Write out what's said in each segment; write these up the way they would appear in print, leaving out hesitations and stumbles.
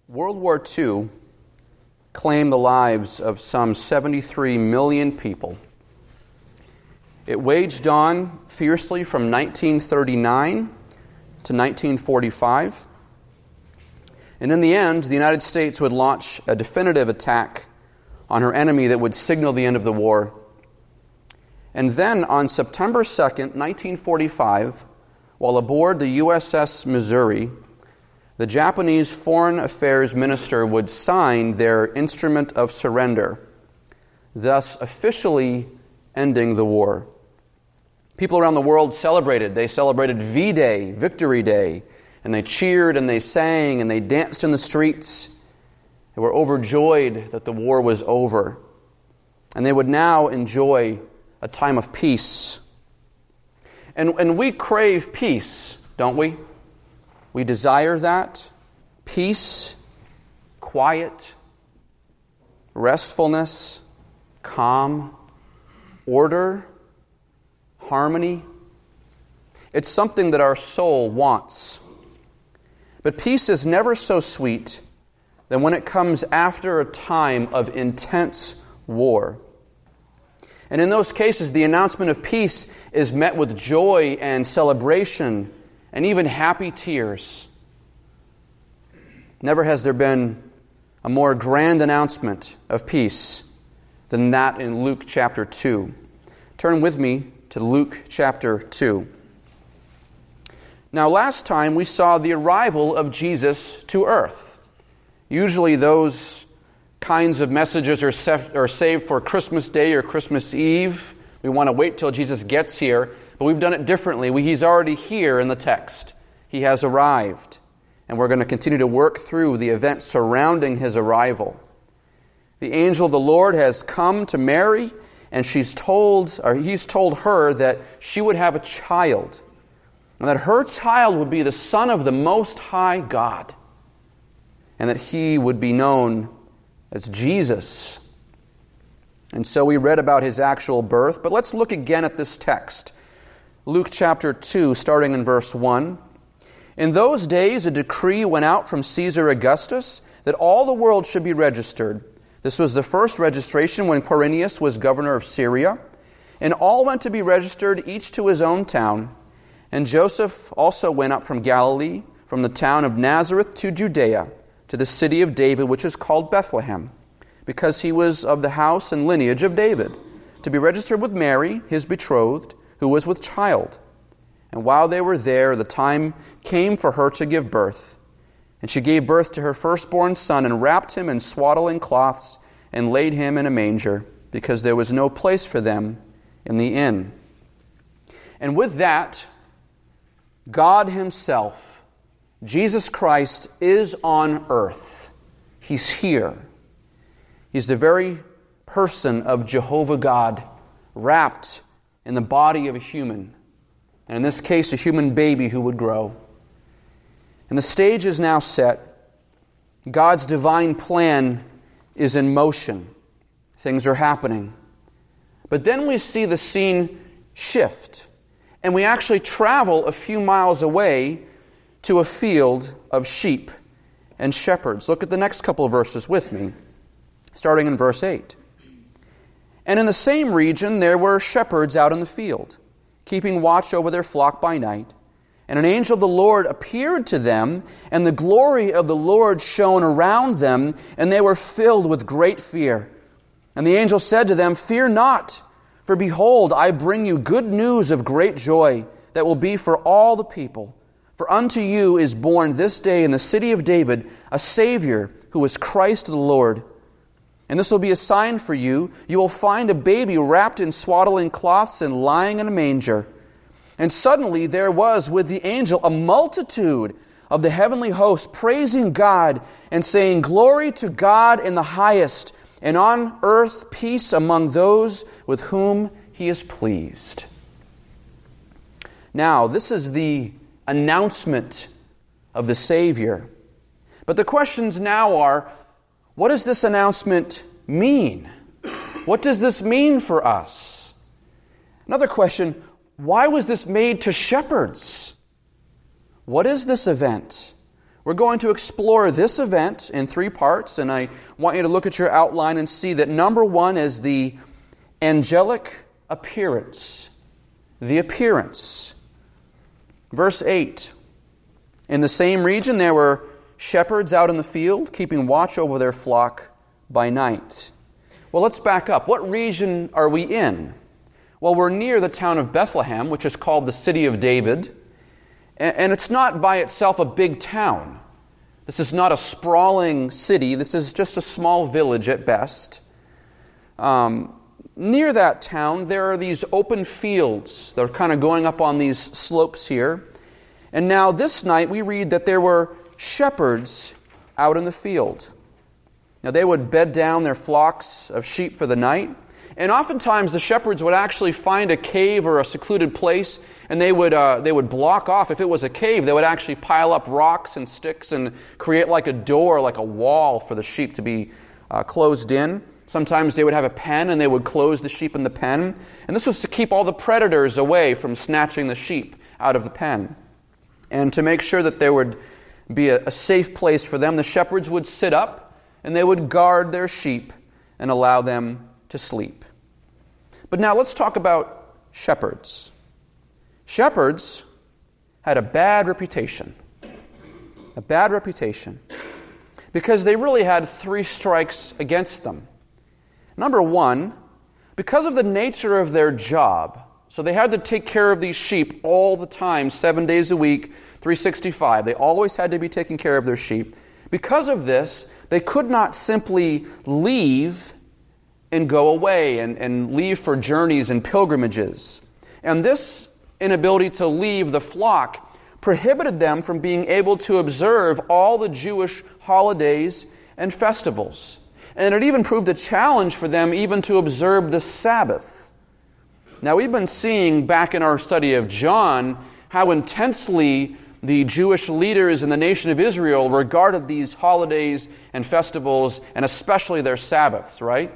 World War II claimed the lives of some 73 million people. It waged on fiercely from 1939 to 1945. And in the end, the United States would launch a definitive attack on her enemy that would signal the end of the war. And then on September 2nd, 1945, while aboard the USS Missouri, the Japanese Foreign Affairs Minister would sign their instrument of surrender, thus officially ending the war. People around the world celebrated. They celebrated V-Day, Victory Day, and they cheered and they sang and they danced in the streets. They were overjoyed that the war was over. And they would now enjoy a time of peace. And we crave peace, don't we? We desire that. Peace, quiet, restfulness, calm, order, harmony. It's something that our soul wants. But peace is never so sweet than when it comes after a time of intense war. And in those cases, the announcement of peace is met with joy and celebration and even happy tears. Never has there been a more grand announcement of peace than that in Luke chapter 2. Turn with me to Luke chapter 2. Now, last time we saw the arrival of Jesus to earth. Usually those kinds of messages are saved for Christmas Day or Christmas Eve. We want to wait till Jesus gets here, but we've done it differently. He's already here in the text. He has arrived, and we're going to continue to work through the events surrounding his arrival. The angel of the Lord has come to Mary, and he's told her that she would have a child, and that her child would be the Son of the Most High God, and that he would be known as Jesus. And so we read about his actual birth, but let's look again at this text. Luke chapter 2, starting in verse 1. In those days a decree went out from Caesar Augustus that all the world should be registered. This was the first registration when Quirinius was governor of Syria. And all went to be registered, each to his own town. And Joseph also went up from Galilee, from the town of Nazareth to Judea, to the city of David, which is called Bethlehem, because he was of the house and lineage of David, to be registered with Mary, his betrothed, who was with child. And while they were there, the time came for her to give birth. And she gave birth to her firstborn son, and wrapped him in swaddling cloths, and laid him in a manger, because there was no place for them in the inn. And with that, God himself, Jesus Christ, is on earth. He's here. He's the very person of Jehovah God, wrapped in the body of a human, and in this case, a human baby who would grow. And the stage is now set. God's divine plan is in motion. Things are happening. But then we see the scene shift, and we actually travel a few miles away to a field of sheep and shepherds. Look at the next couple of verses with me, starting in verse 8. And in the same region there were shepherds out in the field, keeping watch over their flock by night. And an angel of the Lord appeared to them, and the glory of the Lord shone around them, and they were filled with great fear. And the angel said to them, "Fear not, for behold, I bring you good news of great joy that will be for all the people. For unto you is born this day in the city of David a Savior, who is Christ the Lord. And this will be a sign for you. You will find a baby wrapped in swaddling cloths and lying in a manger." And suddenly there was with the angel a multitude of the heavenly host praising God and saying, "Glory to God in the highest, and on earth peace among those with whom he is pleased." Now, this is the announcement of the Savior. But the questions now are, what does this announcement mean? What does this mean for us? Another question, why was this made to shepherds? What is this event? We're going to explore this event in 3 parts, and I want you to look at your outline and see that number 1 is the angelic appearance. The appearance. Verse 8. In the same region there were shepherds out in the field, keeping watch over their flock by night. Well, let's back up. What region are we in? Well, we're near the town of Bethlehem, which is called the City of David. And it's not by itself a big town. This is not a sprawling city. This is just a small village at best. Near that town, there are these open fields that are kind of going up on these slopes here. And now this night we read that there were shepherds out in the field. Now they would bed down their flocks of sheep for the night. And oftentimes the shepherds would actually find a cave or a secluded place, and they would block off. If it was a cave, they would actually pile up rocks and sticks and create like a door, like a wall for the sheep to be closed in. Sometimes they would have a pen, and they would close the sheep in the pen. And this was to keep all the predators away from snatching the sheep out of the pen. And to make sure that there would be a safe place for them, the shepherds would sit up, and they would guard their sheep and allow them to sleep. But now let's talk about shepherds. Shepherds had a bad reputation. A bad reputation. Because they really had 3 strikes against them. Number 1, because of the nature of their job, so they had to take care of these sheep all the time, 7 days a week, 365. They always had to be taking care of their sheep. Because of this, they could not simply leave and go away and leave for journeys and pilgrimages. And this inability to leave the flock prohibited them from being able to observe all the Jewish holidays and festivals. And it even proved a challenge for them even to observe the Sabbath. Now, we've been seeing back in our study of John how intensely the Jewish leaders in the nation of Israel regarded these holidays and festivals, and especially their Sabbaths, right?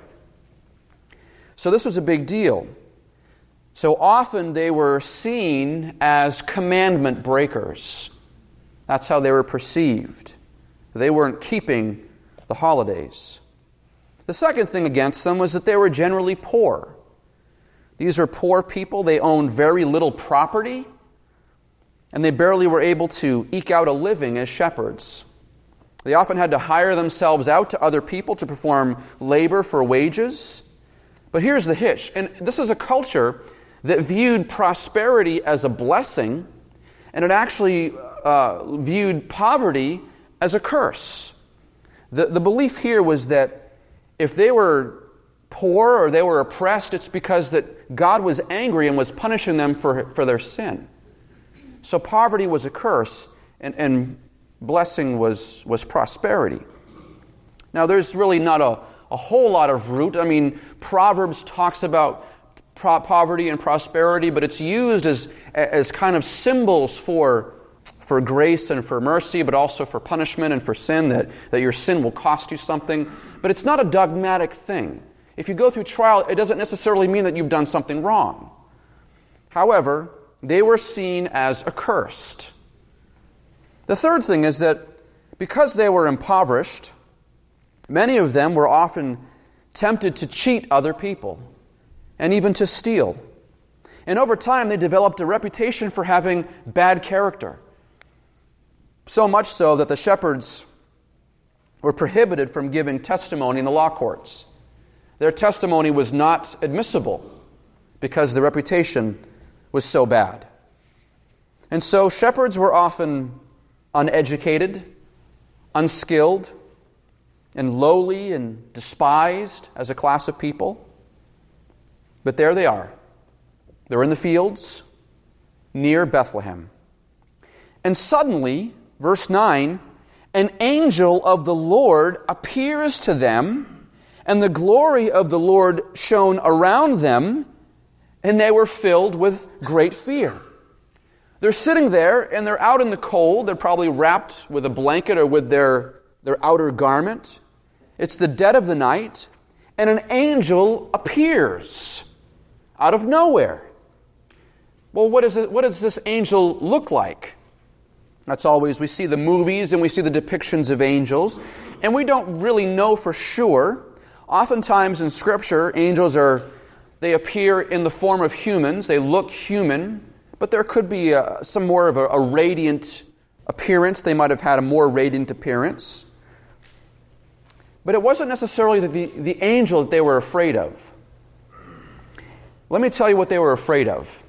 So this was a big deal. So often they were seen as commandment breakers. That's how they were perceived. They weren't keeping the holidays. The second thing against them was that they were generally poor. These are poor people. They owned very little property, and they barely were able to eke out a living as shepherds. They often had to hire themselves out to other people to perform labor for wages. But here's the hitch, and this is a culture that viewed prosperity as a blessing, and it actually viewed poverty as a curse. The belief here was that if they were poor or they were oppressed, it's because that God was angry and was punishing them for their sin. So poverty was a curse, and blessing was prosperity. Now, there's really not a whole lot of root. I mean, Proverbs talks about poverty and prosperity, but it's used as kind of symbols for grace and for mercy, but also for punishment and for sin, that your sin will cost you something. But it's not a dogmatic thing. If you go through trial, it doesn't necessarily mean that you've done something wrong. However, they were seen as accursed. The third thing is that because they were impoverished, many of them were often tempted to cheat other people and even to steal. And over time, they developed a reputation for having bad character. So much so that the shepherds were prohibited from giving testimony in the law courts. Their testimony was not admissible because the reputation was so bad. And so shepherds were often uneducated, unskilled, and lowly and despised as a class of people. But there they are. They're in the fields near Bethlehem. And suddenly, verse 9, an angel of the Lord appears to them, and the glory of the Lord shone around them, and they were filled with great fear. They're sitting there, and they're out in the cold. They're probably wrapped with a blanket or with their outer garment. It's the dead of the night, and an angel appears out of nowhere. Well, what does this angel look like? That's always, we see the movies and we see the depictions of angels, and we don't really know for sure. Oftentimes in Scripture, angels they appear in the form of humans. They look human, but there could be some more of a radiant appearance. They might have had a more radiant appearance. But it wasn't necessarily the angel that they were afraid of. Let me tell you what they were afraid of.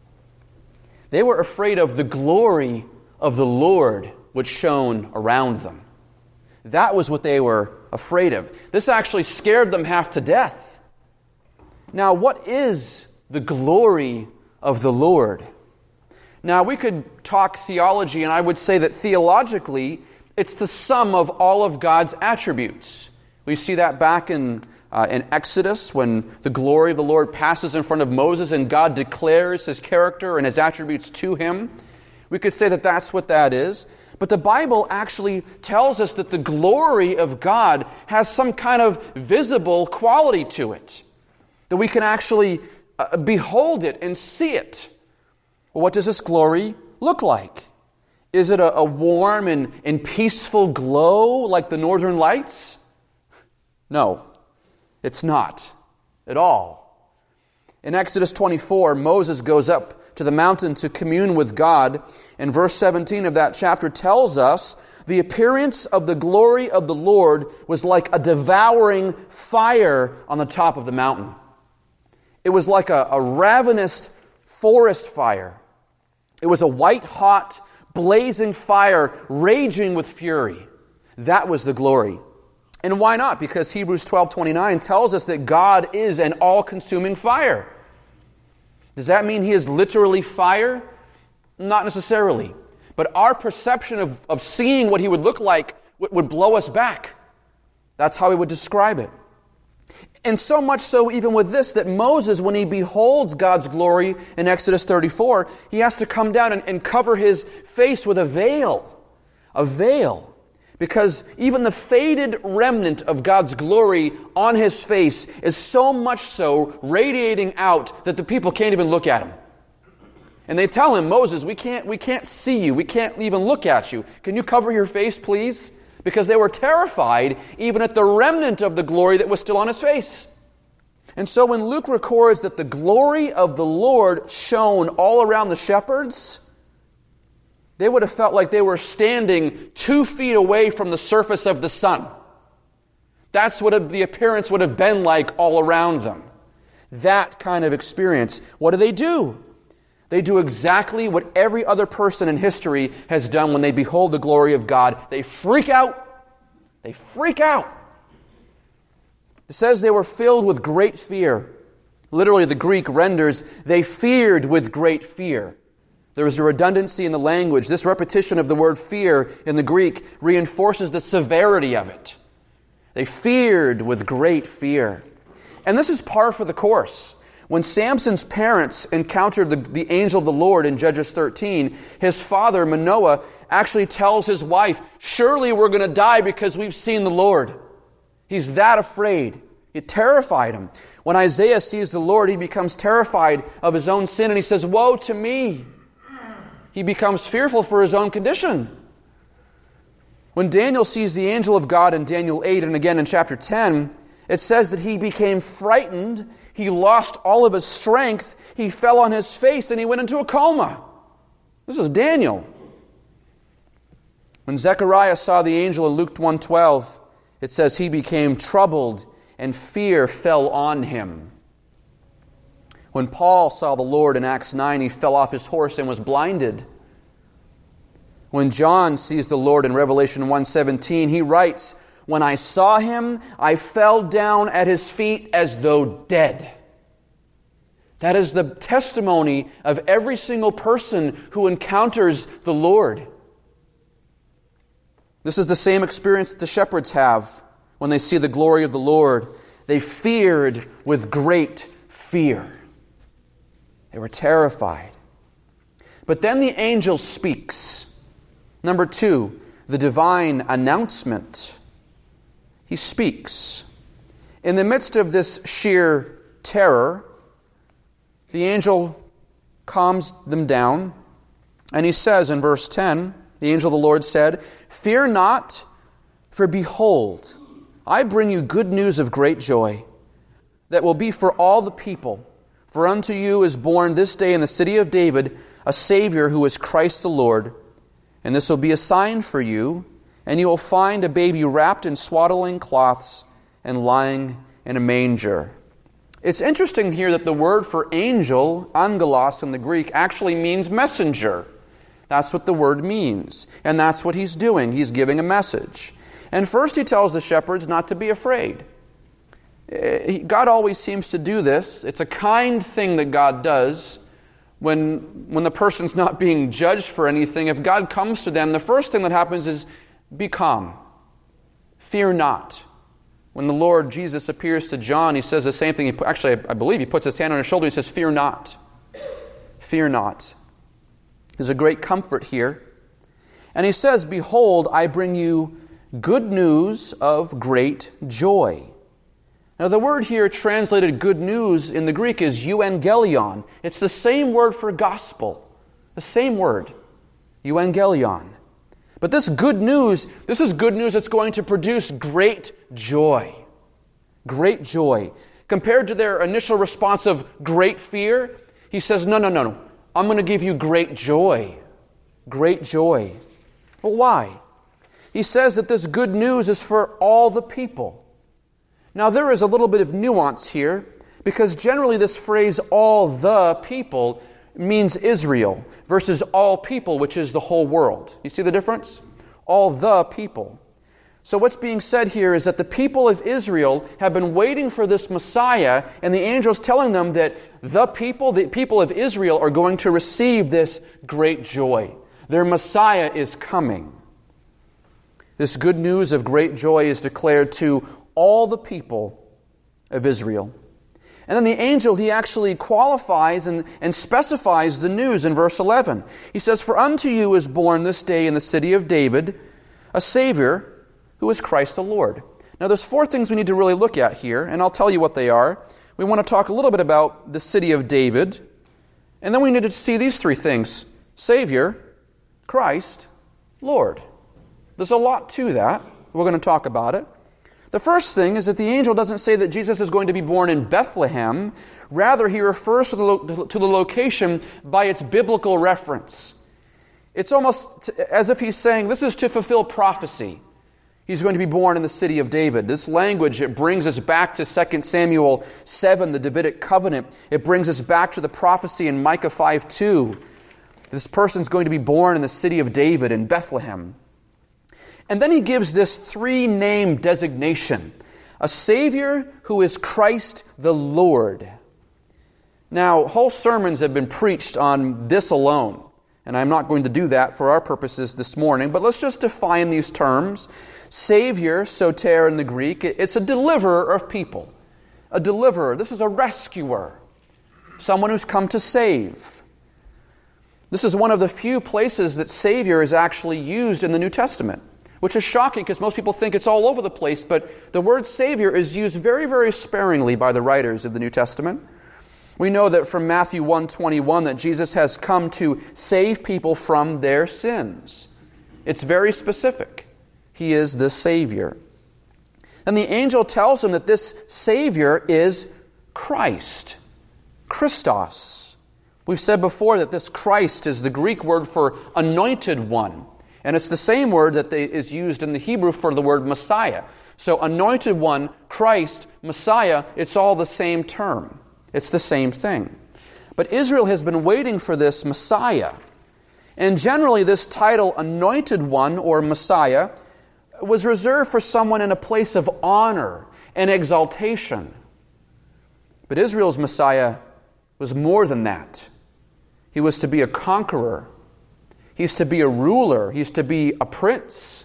They were afraid of the glory of the Lord which shone around them. That was what they were afraid of. This actually scared them half to death. Now, what is the glory of the Lord? Now, we could talk theology, and I would say that theologically, it's the sum of all of God's attributes. We see that back in Exodus, when the glory of the Lord passes in front of Moses and God declares His character and His attributes to him. We could say that that's what that is. But the Bible actually tells us that the glory of God has some kind of visible quality to it, that we can actually behold it and see it. Well, what does this glory look like? Is it a warm and peaceful glow like the northern lights? No, it's not at all. In Exodus 24, Moses goes up to the mountain to commune with God, and verse 17 of that chapter tells us, the appearance of the glory of the Lord was like a devouring fire on the top of the mountain. It was like a ravenous forest fire. It was a white-hot, blazing fire raging with fury. That was the glory. And why not? Because Hebrews 12:29 tells us that God is an all-consuming fire. Does that mean He is literally fire? Not necessarily. But our perception of seeing what He would look like would blow us back. That's how we would describe it. And so much so even with this, that Moses, when he beholds God's glory in Exodus 34, he has to come down and cover his face with a veil. A veil. Because even the faded remnant of God's glory on his face is so much so radiating out that the people can't even look at him. And they tell him, Moses, we can't see you. We can't even look at you. Can you cover your face, please? Because they were terrified even at the remnant of the glory that was still on his face. And so when Luke records that the glory of the Lord shone all around the shepherds, they would have felt like they were standing 2 feet away from the surface of the sun. That's what the appearance would have been like all around them. That kind of experience. What do? They do exactly what every other person in history has done when they behold the glory of God. They freak out. They freak out. It says they were filled with great fear. Literally, the Greek renders, they feared with great fear. There is a redundancy in the language. This repetition of the word fear in the Greek reinforces the severity of it. They feared with great fear. And this is par for the course. When Samson's parents encountered the angel of the Lord in Judges 13, his father, Manoah, actually tells his wife, surely we're going to die because we've seen the Lord. He's that afraid. It terrified him. When Isaiah sees the Lord, he becomes terrified of his own sin, and he says, woe to me. He becomes fearful for his own condition. When Daniel sees the angel of God in Daniel 8 and again in chapter 10, it says that he became frightened. He lost all of his strength. He fell on his face and he went into a coma. This is Daniel. When Zechariah saw the angel in Luke 1:12, it says he became troubled and fear fell on him. When Paul saw the Lord in Acts 9, he fell off his horse and was blinded. When John sees the Lord in Revelation 1:17, he writes, when I saw him, I fell down at his feet as though dead. That is the testimony of every single person who encounters the Lord. This is the same experience that the shepherds have when they see the glory of the Lord. They feared with great fear. They were terrified. But then the angel speaks. Number 2, the divine announcement. He speaks. In the midst of this sheer terror, the angel calms them down, and he says in verse 10, The angel of the Lord said, "Fear not, for behold, I bring you good news of great joy, that will be for all the people. For unto you is born this day in the city of David a Savior who is Christ the Lord. And this will be a sign for you, and you will find a baby wrapped in swaddling cloths and lying in a manger." It's interesting here that the word for angel, angelos in the Greek, actually means messenger. That's what the word means. And that's what he's doing. He's giving a message. And first he tells the shepherds not to be afraid. God always seems to do this. It's a kind thing that God does when the person's not being judged for anything. If God comes to them, the first thing that happens is, be calm. Fear not. When the Lord Jesus appears to John, he says the same thing. Actually, I believe he puts his hand on his shoulder and he says, "Fear not. Fear not." There's a great comfort here. And he says, "Behold, I bring you good news of great joy." Now the word here translated good news in the Greek is euangelion. It's the same word for gospel. The same word. Euangelion. But this good news, this is good news that's going to produce great joy. Great joy. Compared to their initial response of great fear, he says, no. I'm going to give you great joy. Great joy. But why? He says that this good news is for all the people. Now there is a little bit of nuance here, because generally this phrase, all the people, means Israel, versus all people, which is the whole world. You see the difference? All the people. So what's being said here is that the people of Israel have been waiting for this Messiah, and the angel's telling them that the people of Israel are going to receive this great joy. Their Messiah is coming. This good news of great joy is declared to all the people of Israel. And then the angel, he actually qualifies and specifies the news in verse 11. He says, "For unto you is born this day in the city of David a Savior, who is Christ the Lord." Now there's 4 things we need to really look at here, and I'll tell you what they are. We want to talk a little bit about the city of David, and then we need to see these 3 things: Savior, Christ, Lord. There's a lot to that. We're going to talk about it. The first thing is that the angel doesn't say that Jesus is going to be born in Bethlehem. Rather, he refers to the location by its biblical reference. It's almost as if he's saying, this is to fulfill prophecy. He's going to be born in the city of David. This language, it brings us back to 2 Samuel 7, the Davidic covenant. It brings us back to the prophecy in Micah 5:2. This person's going to be born in the city of David in Bethlehem. And then he gives this 3-name designation: a Savior who is Christ the Lord. Now, whole sermons have been preached on this alone, and I'm not going to do that for our purposes this morning, but let's just define these terms. Savior, soter in the Greek, it's a deliverer of people. A deliverer. This is a rescuer. Someone who's come to save. This is one of the few places that Savior is actually used in the New Testament, which is shocking because most people think it's all over the place, but the word Savior is used very, very sparingly by the writers of the New Testament. We know that from Matthew 1:21 that Jesus has come to save people from their sins. It's very specific. He is the Savior. And the angel tells him that this Savior is Christ. Christos. We've said before that this Christ is the Greek word for anointed one. And it's the same word that is used in the Hebrew for the word Messiah. So anointed one, Christ, Messiah, it's all the same term. It's the same thing. But Israel has been waiting for this Messiah. And generally this title, anointed one or Messiah, was reserved for someone in a place of honor and exaltation. But Israel's Messiah was more than that. He was to be a conqueror. He's to be a ruler. He's to be a prince.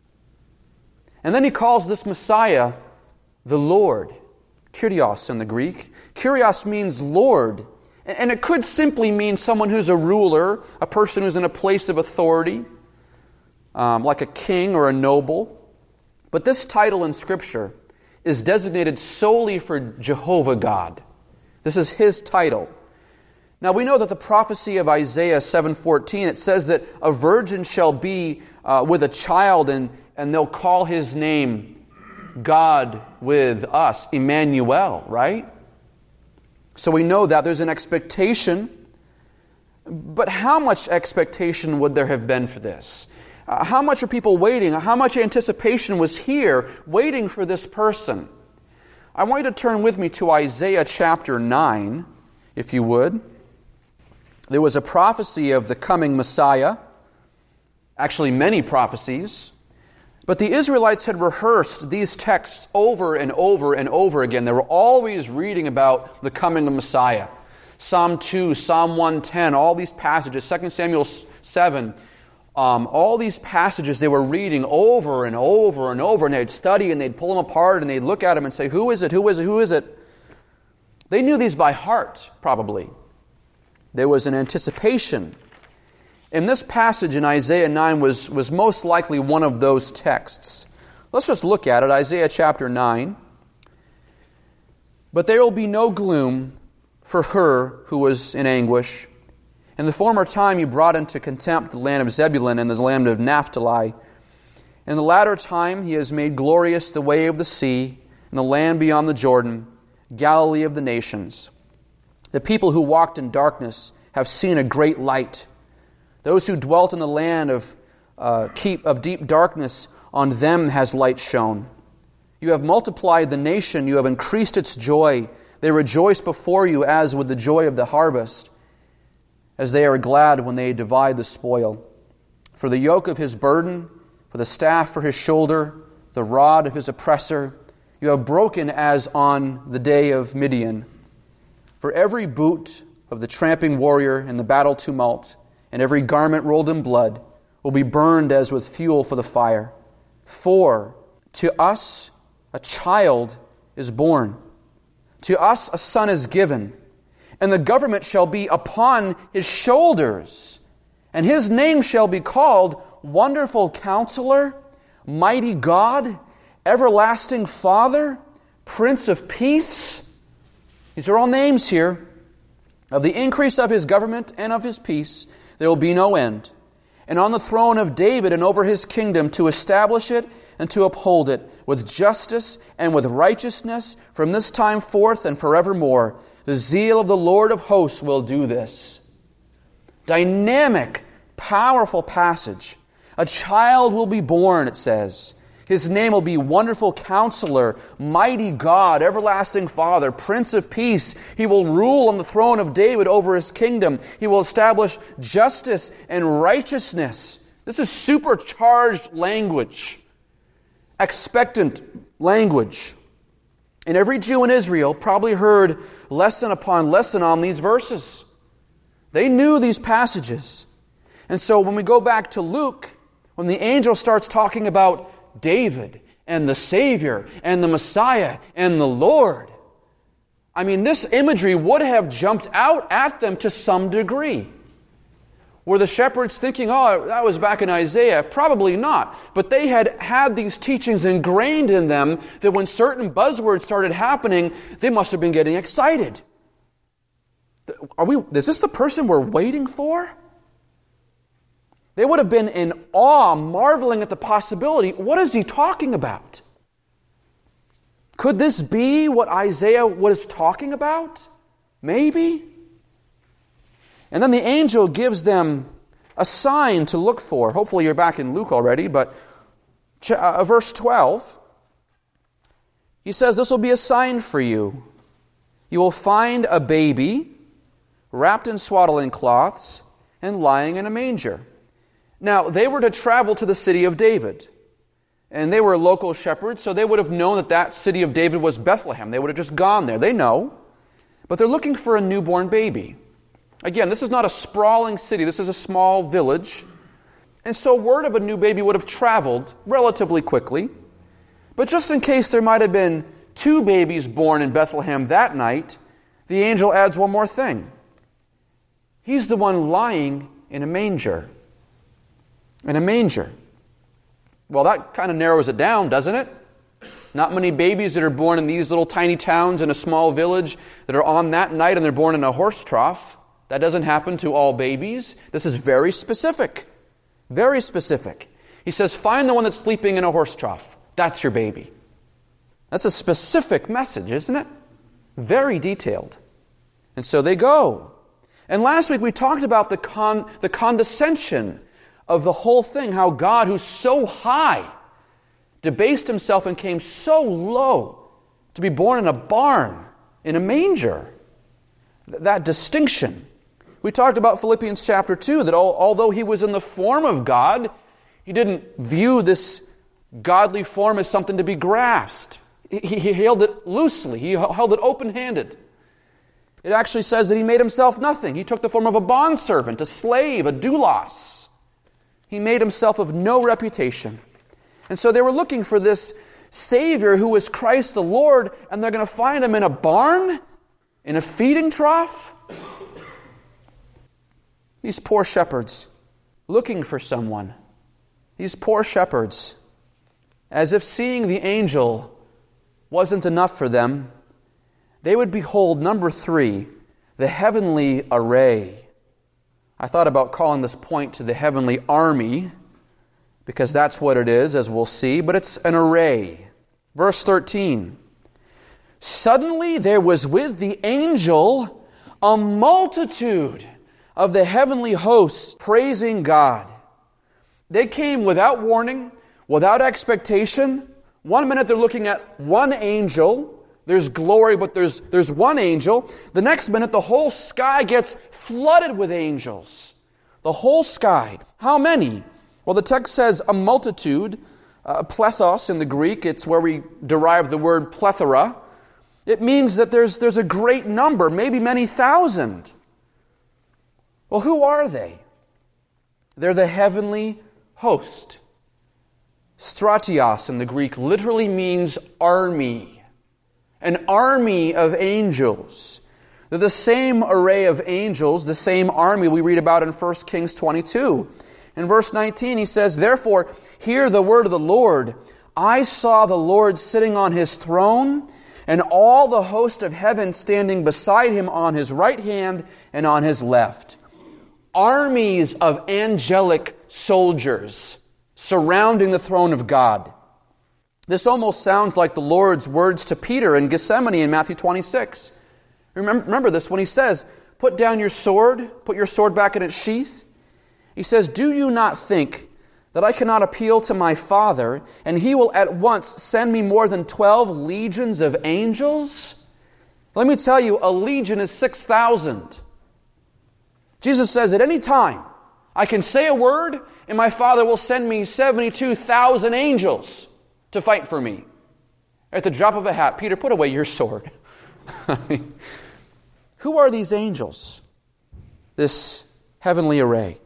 And then he calls this Messiah the Lord. Kyrios in the Greek. Kyrios means Lord. And it could simply mean someone who's a ruler, a person who's in a place of authority, like a king or a noble. But this title in Scripture is designated solely for Jehovah God. This is His title. Now we know that the prophecy of Isaiah 7:14, it says that a virgin shall be with a child and they'll call his name God with us, Emmanuel, right? So we know that there's an expectation. But how much expectation would there have been for this? How much are people waiting? How much anticipation was here waiting for this person? I want you to turn with me to Isaiah chapter 9, if you would. There was a prophecy of the coming Messiah, actually many prophecies, but the Israelites had rehearsed these texts over and over and over again. They were always reading about the coming of Messiah. Psalm 2, Psalm 110, all these passages, 2 Samuel 7, all these passages they were reading over and over and over, and they'd study and they'd pull them apart and they'd look at them and say, who is it, who is it, who is it? They knew these by heart, probably. There was an anticipation. And this passage in Isaiah 9 was most likely one of those texts. Let's just look at it, Isaiah chapter 9. But there will be no gloom for her who was in anguish. In the former time you brought into contempt the land of Zebulun and the land of Naphtali. In the latter time he has made glorious the way of the sea and the land beyond the Jordan, Galilee of the nations. The people who walked in darkness have seen a great light. Those who dwelt in the land of deep darkness, on them has light shone. You have multiplied the nation, you have increased its joy. They rejoice before you as with the joy of the harvest, as they are glad when they divide the spoil. For the yoke of his burden, for the staff for his shoulder, the rod of his oppressor, you have broken as on the day of Midian. For every boot of the tramping warrior in the battle tumult, and every garment rolled in blood, will be burned as with fuel for the fire. For to us a child is born, to us a son is given, and the government shall be upon his shoulders, and his name shall be called Wonderful Counselor, Mighty God, Everlasting Father, Prince of Peace. These are all names here. Of the increase of his government and of his peace there will be no end. And on the throne of David and over his kingdom, to establish it and to uphold it with justice and with righteousness from this time forth and forevermore. The zeal of the Lord of hosts will do this. Dynamic, powerful passage. A child will be born, it says. His name will be Wonderful Counselor, Mighty God, Everlasting Father, Prince of Peace. He will rule on the throne of David over his kingdom. He will establish justice and righteousness. This is supercharged language, expectant language. And every Jew in Israel probably heard lesson upon lesson on these verses. They knew these passages. And so when we go back to Luke, when the angel starts talking about David and the Savior and the Messiah and the Lord, I mean, this imagery would have jumped out at them to some degree. Were the shepherds thinking, oh, that was back in Isaiah? Probably not. But they had these teachings ingrained in them that when certain buzzwords started happening, they must have been getting excited. Is this the person we're waiting for? They would have been in awe, marveling at the possibility. What is he talking about? Could this be what Isaiah was talking about? Maybe. And then the angel gives them a sign to look for. Hopefully you're back in Luke already, but verse 12, he says, this will be a sign for you. You will find a baby wrapped in swaddling cloths and lying in a manger. Now, they were to travel to the city of David. And they were local shepherds, so they would have known that city of David was Bethlehem. They would have just gone there. They know. But they're looking for a newborn baby. Again, this is not a sprawling city. This is a small village. And so word of a new baby would have traveled relatively quickly. But just in case there might have been two babies born in Bethlehem that night, the angel adds one more thing. He's the one lying in a manger. In a manger. Well, that kind of narrows it down, doesn't it? Not many babies that are born in these little tiny towns in a small village that are on that night and they're born in a horse trough. That doesn't happen to all babies. This is very specific. Very specific. He says, find the one that's sleeping in a horse trough. That's your baby. That's a specific message, isn't it? Very detailed. And so they go. And last week we talked about the condescension of the whole thing, how God, who's so high, debased himself and came so low to be born in a barn, in a manger. That distinction. We talked about Philippians chapter 2, that although he was in the form of God, he didn't view this godly form as something to be grasped. He held it loosely. He held it open-handed. It actually says that he made himself nothing. He took the form of a bondservant, a slave, a doulos. He made himself of no reputation. And so they were looking for this Savior who was Christ the Lord, and they're going to find him in a barn, in a feeding trough. These poor shepherds looking for someone. These poor shepherds, as if seeing the angel wasn't enough for them, they would behold, number 3, the heavenly array. I thought about calling this point to the heavenly army, because that's what it is, as we'll see, but it's an array. Verse 13. Suddenly there was with the angel a multitude of the heavenly hosts praising God. They came without warning, without expectation. One minute they're looking at one angel. There's glory, but there's one angel. The next minute the whole sky gets flooded with angels. The whole sky. How many? Well, the text says a multitude. Plethos in the Greek, it's where we derive the word plethora. It means that there's a great number, maybe many thousand. Well, who are they? They're the heavenly host. Stratios in the Greek literally means army. An army of angels. They're the same array of angels, the same army we read about in 1 Kings 22. In verse 19 he says, therefore, hear the word of the Lord. I saw the Lord sitting on his throne, and all the host of heaven standing beside him on his right hand and on his left. Armies of angelic soldiers surrounding the throne of God. This almost sounds like the Lord's words to Peter in Gethsemane in Matthew 26. Remember this when he says, put down your sword, put your sword back in its sheath. He says, do you not think that I cannot appeal to my Father, and he will at once send me more than 12 legions of angels? Let me tell you, a legion is 6,000. Jesus says, at any time, I can say a word, and my Father will send me 72,000 angels to fight for me. At the drop of a hat, Peter, put away your sword. Who are these angels? This heavenly array.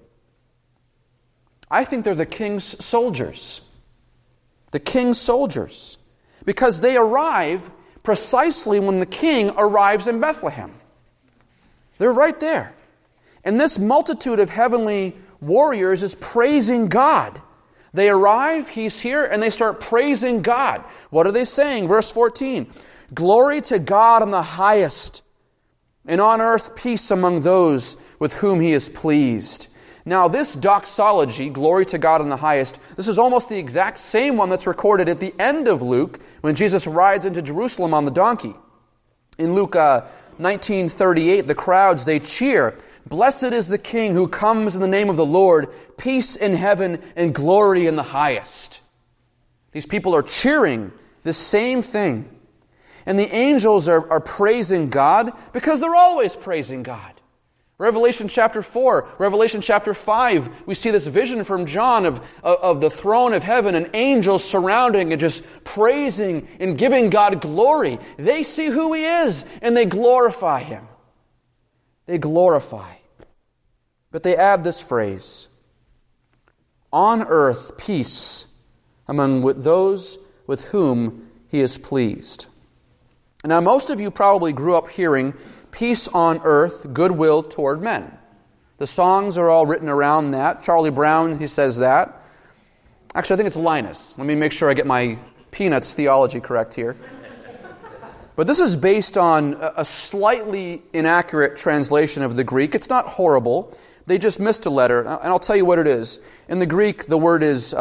I think they're the king's soldiers. The king's soldiers. Because they arrive precisely when the king arrives in Bethlehem. They're right there. And this multitude of heavenly warriors is praising God. They arrive, he's here, and they start praising God. What are they saying? Verse 14. Glory to God on the highest, and on earth peace among those with whom he is pleased. Now this doxology, glory to God in the highest, this is almost the exact same one that's recorded at the end of Luke when Jesus rides into Jerusalem on the donkey. In Luke 19:38, the crowds, they cheer, blessed is the King who comes in the name of the Lord, peace in heaven and glory in the highest. These people are cheering the same thing. And the angels are praising God because they're always praising God. Revelation chapter 4, Revelation chapter 5, we see this vision from John of the throne of heaven and angels surrounding and just praising and giving God glory. They see who he is and they glorify him. They glorify. But they add this phrase, on earth peace among those with whom he is pleased. Now most of you probably grew up hearing peace on earth, goodwill toward men. The songs are all written around that. Charlie Brown, he says that. Actually, I think it's Linus. Let me make sure I get my Peanuts theology correct here. But this is based on a slightly inaccurate translation of the Greek. It's not horrible. They just missed a letter, and I'll tell you what it is. In the Greek, the word is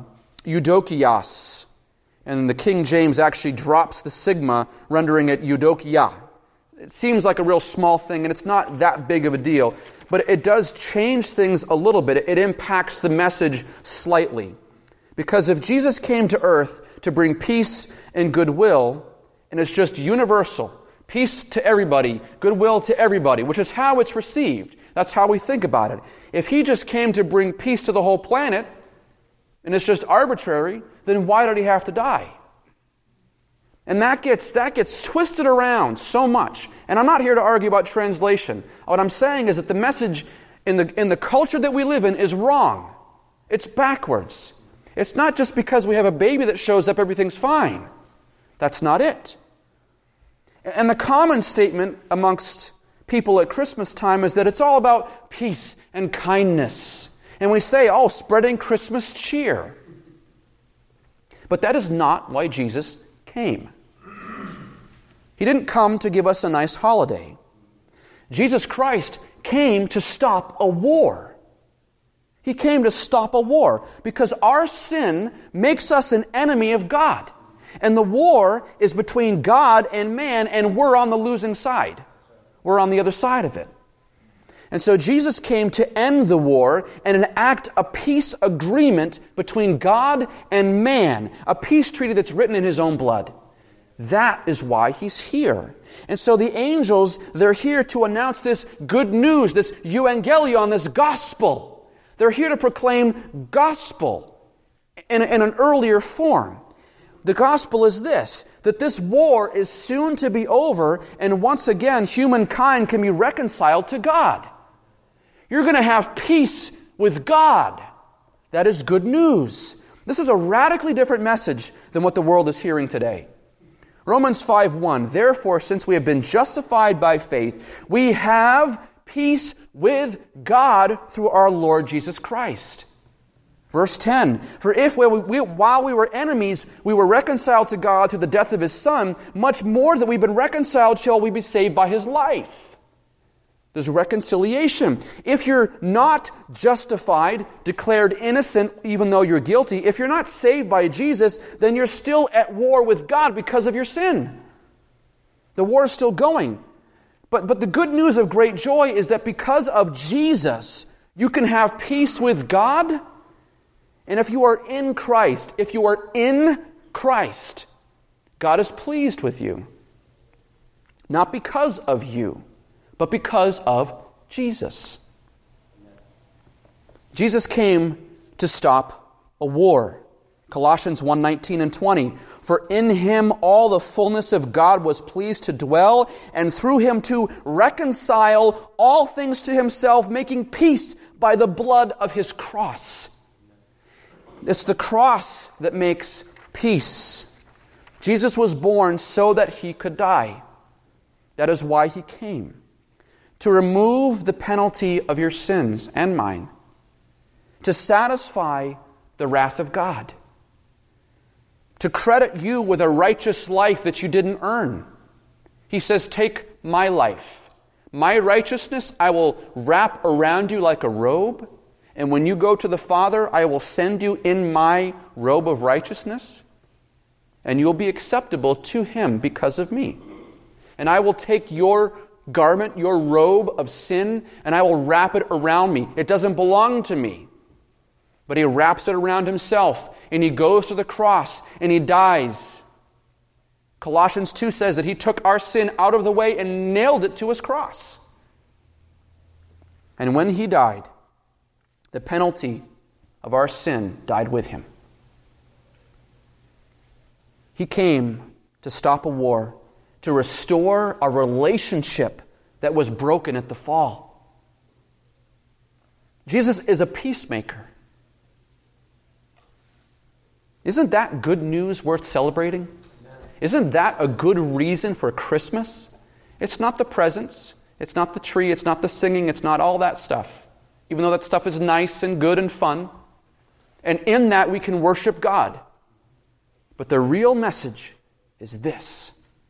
eudokios, and the King James actually drops the sigma, rendering it eudokia. It seems like a real small thing, and it's not that big of a deal, but it does change things a little bit. It impacts the message slightly. Because if Jesus came to earth to bring peace and goodwill, and it's just universal, peace to everybody, goodwill to everybody, which is how it's received. That's how we think about it. If he just came to bring peace to the whole planet, and it's just arbitrary, then why did he have to die? And that gets twisted around so much. And I'm not here to argue about translation. What I'm saying is that the message in the culture that we live in is wrong. It's backwards. It's not just because we have a baby that shows up, everything's fine. That's not it. And the common statement amongst people at Christmas time is that it's all about peace and kindness. And we say, spreading Christmas cheer. But that is not why Jesus came. He didn't come to give us a nice holiday. Jesus Christ came to stop a war. He came to stop a war because our sin makes us an enemy of God. And the war is between God and man, and we're on the losing side. We're on the other side of it. And so Jesus came to end the war and enact a peace agreement between God and man, a peace treaty that's written in his own blood. That is why he's here. And so the angels, they're here to announce this good news, this euangelion, this gospel. They're here to proclaim gospel in an earlier form. The gospel is this, that this war is soon to be over, and once again, humankind can be reconciled to God. You're going to have peace with God. That is good news. This is a radically different message than what the world is hearing today. Romans 5:1, therefore, since we have been justified by faith, we have peace with God through our Lord Jesus Christ. Verse 10, for if while we were enemies, we were reconciled to God through the death of His Son, much more that we've been reconciled shall we be saved by His life. There's reconciliation. If you're not justified, declared innocent, even though you're guilty, if you're not saved by Jesus, then you're still at war with God because of your sin. The war is still going. But the good news of great joy is that because of Jesus, you can have peace with God. And if you are in Christ, God is pleased with you. Not because of you, but because of Jesus. Jesus came to stop a war. Colossians 1:19 and 20. For in Him all the fullness of God was pleased to dwell, and through Him to reconcile all things to Himself, making peace by the blood of His cross. It's the cross that makes peace. Jesus was born so that He could die. That is why He came. To remove the penalty of your sins and mine. To satisfy the wrath of God. To credit you with a righteous life that you didn't earn. He says, take my life. My righteousness I will wrap around you like a robe. And when you go to the Father, I will send you in my robe of righteousness. And you'll be acceptable to Him because of me. And I will take your garment, your robe of sin, and I will wrap it around me. It doesn't belong to me. But He wraps it around Himself, and He goes to the cross, and He dies. Colossians 2 says that He took our sin out of the way and nailed it to His cross. And when He died, the penalty of our sin died with Him. He came to stop a war, to restore a relationship that was broken at the fall. Jesus is a peacemaker. Isn't that good news worth celebrating? Isn't that a good reason for Christmas? It's not the presents, it's not the tree, it's not the singing, it's not all that stuff. Even though that stuff is nice and good and fun. And in that we can worship God. But the real message is this.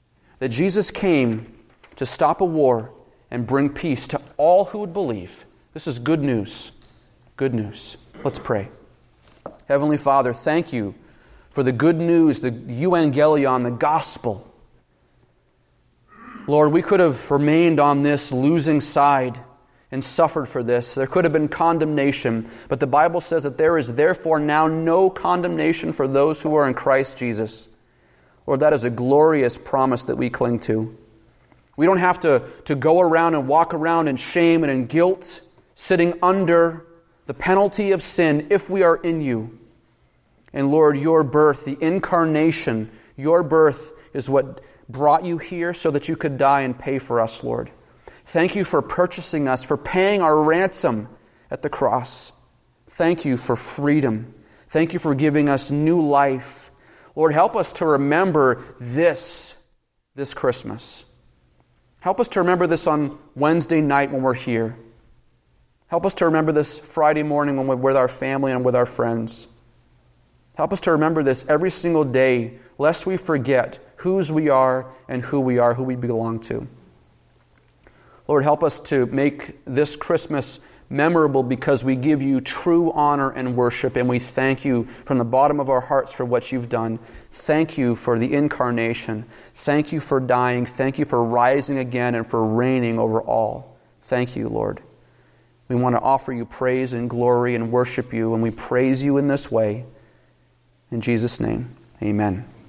that Jesus came to stop a war and bring peace to all who would believe. This is good news. Good news. Let's pray. Heavenly Father, thank you for the good news, the euangelion, the gospel. Lord, we could have remained on this losing side and suffered for this. There could have been condemnation, but the Bible says that there is therefore now no condemnation for those who are in Christ Jesus. Lord, that is a glorious promise that we cling to. We don't have to go around and walk around in shame and in guilt, sitting under the penalty of sin if we are in you. And Lord, your birth, the incarnation, your birth is what brought you here so that you could die and pay for us, Lord. Thank you for purchasing us, for paying our ransom at the cross. Thank you for freedom. Thank you for giving us new life. Lord, help us to remember this Christmas. Help us to remember this on Wednesday night when we're here. Help us to remember this Friday morning when we're with our family and with our friends. Help us to remember this every single day, lest we forget whose we are and who we belong to. Lord, help us to make this Christmas memorable because we give you true honor and worship, and we thank you from the bottom of our hearts for what you've done. Thank you for the incarnation. Thank you for dying. Thank you for rising again and for reigning over all. Thank you, Lord. We want to offer you praise and glory and worship you, and we praise you in this way. In Jesus' name, amen.